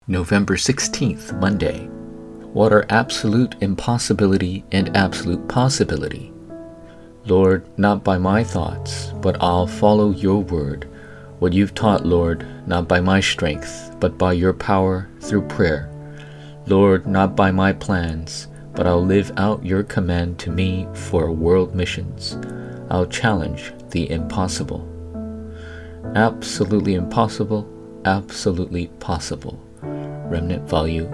November 16th, Monday. What are absolute impossibility and absolute possibility? Lord, not by my thoughts, but I'll follow your word. What you've taught, Lord, not by my strength, but by your power through prayer. Lord, not by my plans, but I'll live out your command to me for world missions. I'll challenge the impossible. Absolutely impossible, absolutely possible. Remnant Volume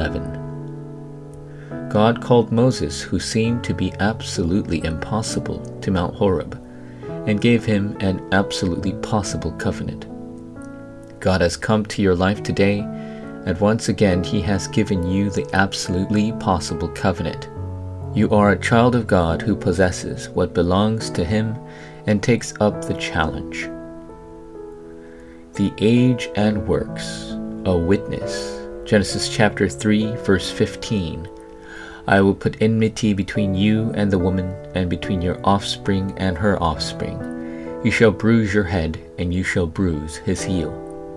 11. God called Moses, who seemed to be absolutely impossible, to Mount Horeb, and gave him an absolutely possible covenant. God has come to your life today, and once again he has given you the absolutely possible covenant. You are a child of God who possesses what belongs to him and takes up the challenge. The age and works, a witness. Genesis chapter 3, verse 15. I will put enmity between you and the woman, and between your offspring and her offspring. He shall bruise your head, and you shall bruise his heel.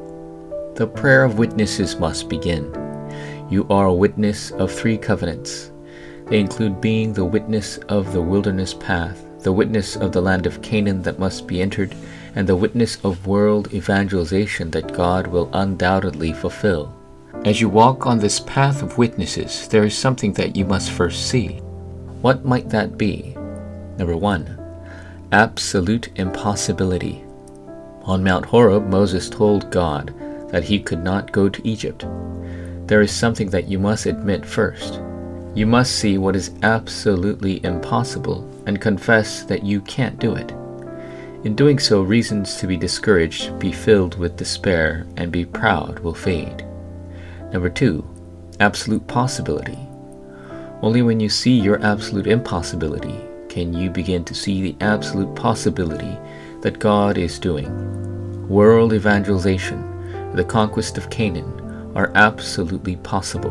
The prayer of witnesses must begin. You are a witness of 3 covenants. They include being the witness of the wilderness path, the witness of the land of Canaan that must be entered, and the witness of world evangelization that God will undoubtedly fulfill. As you walk on this path of witnesses, there is something that you must first see. What might that be? Number 1, absolute impossibility. On Mount Horeb, Moses told God that he could not go to Egypt. There is something that you must admit first. You must see what is absolutely impossible and confess that you can't do it. In doing so, reasons to be discouraged, be filled with despair, and be proud will fade. Number 2, absolute possibility. Only when you see your absolute impossibility can you begin to see the absolute possibility that God is doing. World evangelization, the conquest of Canaan are absolutely possible.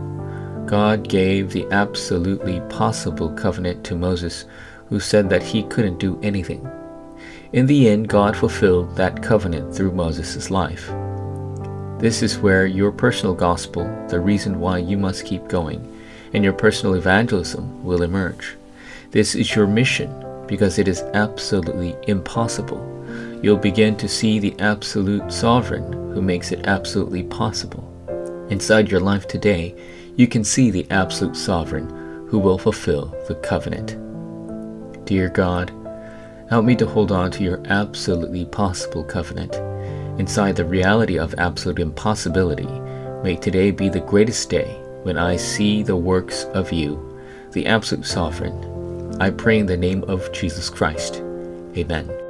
God gave the absolutely possible covenant to Moses, who said that he couldn't do anything. In the end, God fulfilled that covenant through Moses' life. This is where your personal gospel, the reason why you must keep going, and your personal evangelism will emerge. This is your mission because it is absolutely impossible. You'll begin to see the absolute sovereign who makes it absolutely possible. Inside your life today, you can see the absolute sovereign who will fulfill the covenant. Dear God, help me to hold on to your absolutely possible covenant. Inside the reality of absolute impossibility, may today be the greatest day when I see the works of you, the absolute sovereign. I pray in the name of Jesus Christ. Amen.